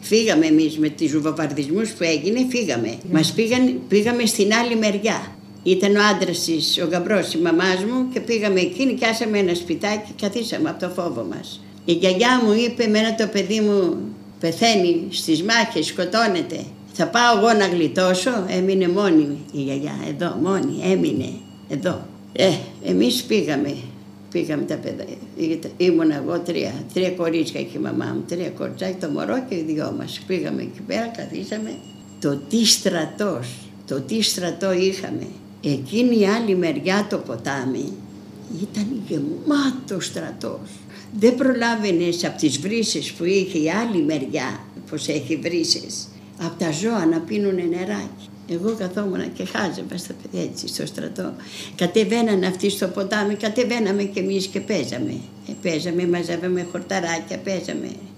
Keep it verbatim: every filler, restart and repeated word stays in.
Φύγαμε εμείς με τους βομβαρδισμούς που έγινε, φύγαμε. Yeah. Μας πήγαν, πήγαμε στην άλλη μεριά. Ήταν ο άντρας της, ο γαμπρός της μαμάς μου και πήγαμε εκεί, νοικιάσαμε ένα σπιτάκι και καθίσαμε από το φόβο μας. Η γιαγιά μου είπε, εμένα το παιδί μου πεθαίνει στις μάχες, σκοτώνεται. Θα πάω εγώ να γλιτώσω, έμεινε μόνη η γιαγιά, εδώ μόνη, έμεινε εδώ. Ε, εμείς πήγαμε, πήγαμε τα παιδιά, ήμουν εγώ τρία, τρία κορίτσια και η μαμά μου, τρία κοριτσάκια, το μωρό και οι δυο μας. Πήγαμε εκεί πέρα, καθίσαμε. Το τι στρατός, το τι στρατό είχαμε. Εκείνη η άλλη μεριά το ποτάμι ήταν γεμάτο στρατός. Δεν προλάβαινες από τις βρύσες που είχε η άλλη μεριά, πως έχει βρύσες, από τα ζώα να πίνουνε νεράκι. Εγώ καθόμουν και χάζευα στα παιδιά έτσι στο στρατό. Κατεβαίνανε αυτοί στο ποτάμι, κατεβαίναμε κι εμείς και παίζαμε. Ε, παίζαμε, μαζεύαμε χορταράκια, παίζαμε.